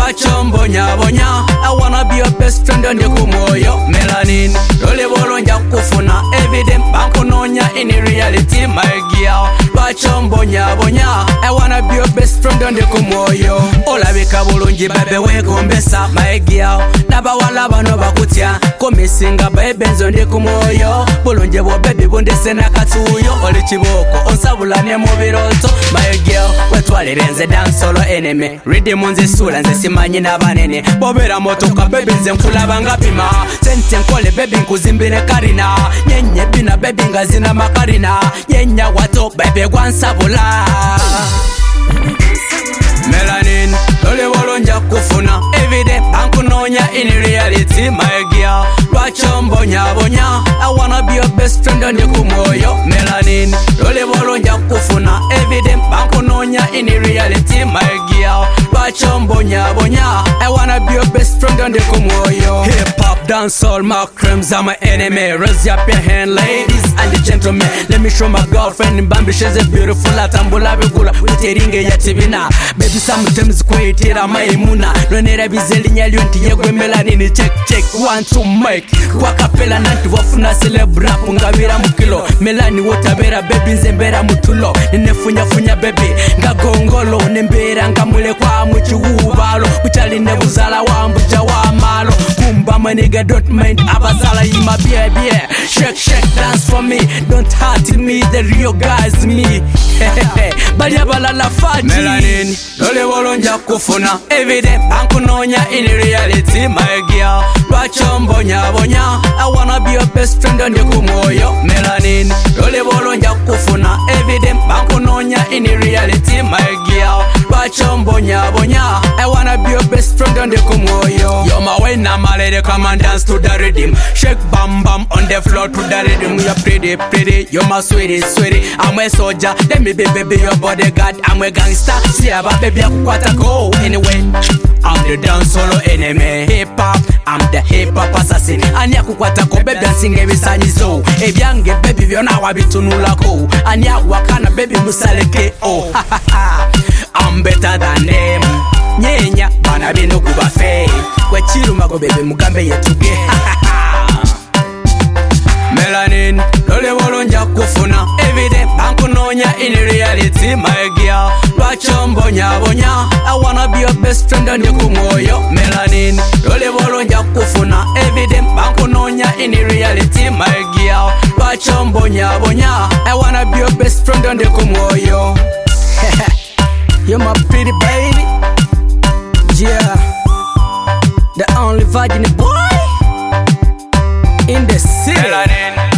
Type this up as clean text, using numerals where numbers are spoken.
lwachombonya bonya. I wanna be your best friend on the kumoyo. Melanin, lole bolonja kufuna evident bankunonya in reality my girl. Lwachombonya bonya. I wanna be your best friend on the kumoyo. Olabika bulungi babe wegombesa my girl. Nabawala bano bakutya komisinga babe nzo ndi kumoyo. Bulungi bo baby bundese nakatuyo. Oli kiboko onsabulanye mu biroto my girl. Wetwalire nze dansolo enemy. Ridi munzi sula nze simanyi n'abanene. Bobera motoka baby nze nkulaba nga pima. Sente nkole baby nkuzimbire karina. Nyenye bina baby nga zina makarina. Nyenya wato baby gwansabula. Melanin, lole bolonja kufuna evident bankunonya in reality my girl. Lwachombonya bonya. I wanna be your best friend on the kumoyo. Melanin, lole bolonja kufuna evident bankunonya in reality my girl. Lwachombonya bonya. I wanna be your best friend on the kumoyo. Hip hop, dancehall, my crimes are my enemy. Raise up your hand, ladies and the gentlemen. Let me show my girlfriend Bambi, she's a beautiful atambula bigula with a ringe yativina. Baby sometimes kwetera maimuna. Nonera bizeli nyalyo nti yegwe Melanin check check 1 2 mic. Kwa kapela nanti wafuna celebra ngabira mukilo. Melani wotabera baby nzembera mutulo. Nefunya funya baby ngagongolo nembera ngamule kwa muchiwubalo. Kuchali nebuzala wambuja wa malo. Kumba maniga don't mind abazala ima baby. Shake shake dance for me. Don't hurt me, the real guys me. Bali abalala fati. Melanin, lole bolonja kufuna evident bankunonya in reality my girl. Lwachombonya bonya. I wanna be your best friend on the kumoyo. Melanin, lole bolonja kufuna evident bankunonya in reality my girl. Lwachombonya bonya. I wanna be your best friend on the kumoyo. You're my way now, my lady, come and dance to the rhythm. Shake bam bam on the floor to the rhythm. You're pretty pretty, you're my sweetie sweetie. I'm a soldier, let me be baby your bodyguard. I'm a gangster, see about baby I gotta go anyway. I'm the dance solo enemy. Hip hop, I'm the hip hop assassin. Anya kukwata ko baby dancing ebisanyizo. Ebyange baby byona wabitunulako. Anya wakana baby musaleke oh. I'm better than them. Nyenya bana bino kuba fake. Wechirumago baby mugambe yetuge. Melanin, lole bolonja kufuna evident bankunonya in reality my girl. Lwachombonya bonya. I wanna be your best friend on the kumoyo. Melanin, lole bolonja kufuna evident bankunonya in reality my girl. Lwachombonya bonya. I wanna be your best friend on the kumoyo. You're my pretty baby. Yeah, the only virgin boy in the city. Melanin.